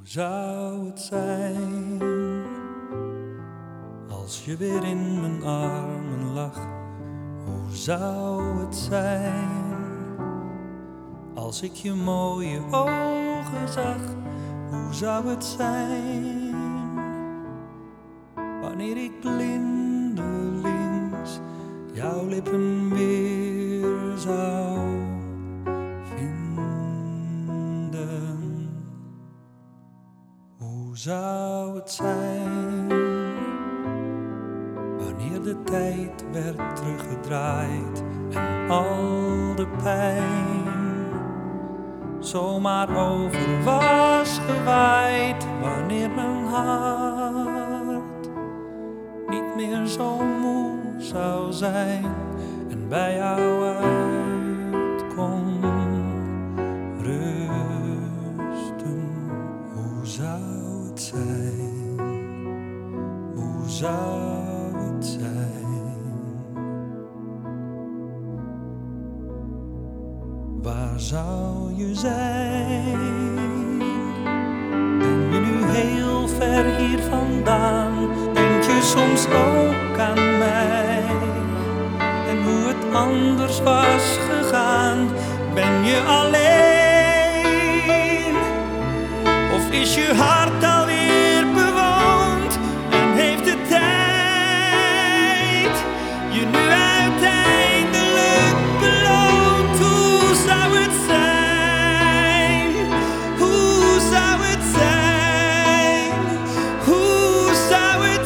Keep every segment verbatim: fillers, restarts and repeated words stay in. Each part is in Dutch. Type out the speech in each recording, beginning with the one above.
zou het zijn als je weer in mijn armen lag? Hoe zou het zijn als ik je mooie ogen zag? Hoe zou het zijn wanneer ik blindelings jouw lippen weer zou vinden? Hoe zou het zijn wanneer de tijd werd teruggedraaid en al de pijn zomaar over was gewaaid? Wanneer mijn hart niet meer zo moe zou zijn en bij jou uit kon rusten? Hoe zou het zijn? Hoe zou het zijn? Waar zou je zijn? Ben je nu heel ver hier vandaan? Denk je soms ook aan mij en hoe het anders was gegaan? Ben je alleen of is je hart alweer bewoond en heeft de tijd je nu uiteindelijk beloond? Hoe zou het zijn? Hoe zou het zijn? Hoe zou het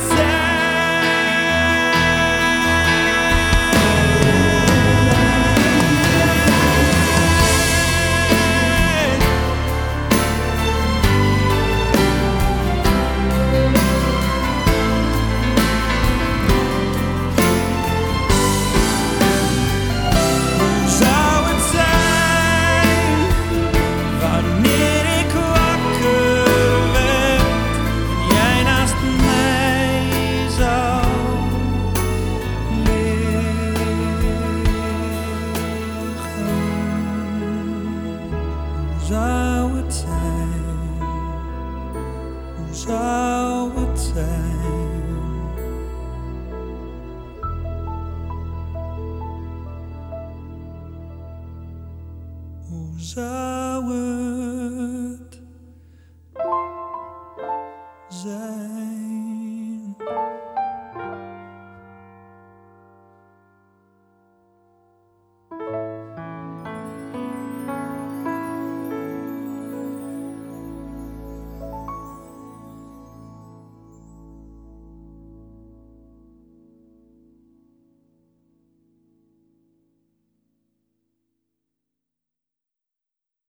zou het zijn? Hoe zou het zijn? Hoe zou het zijn?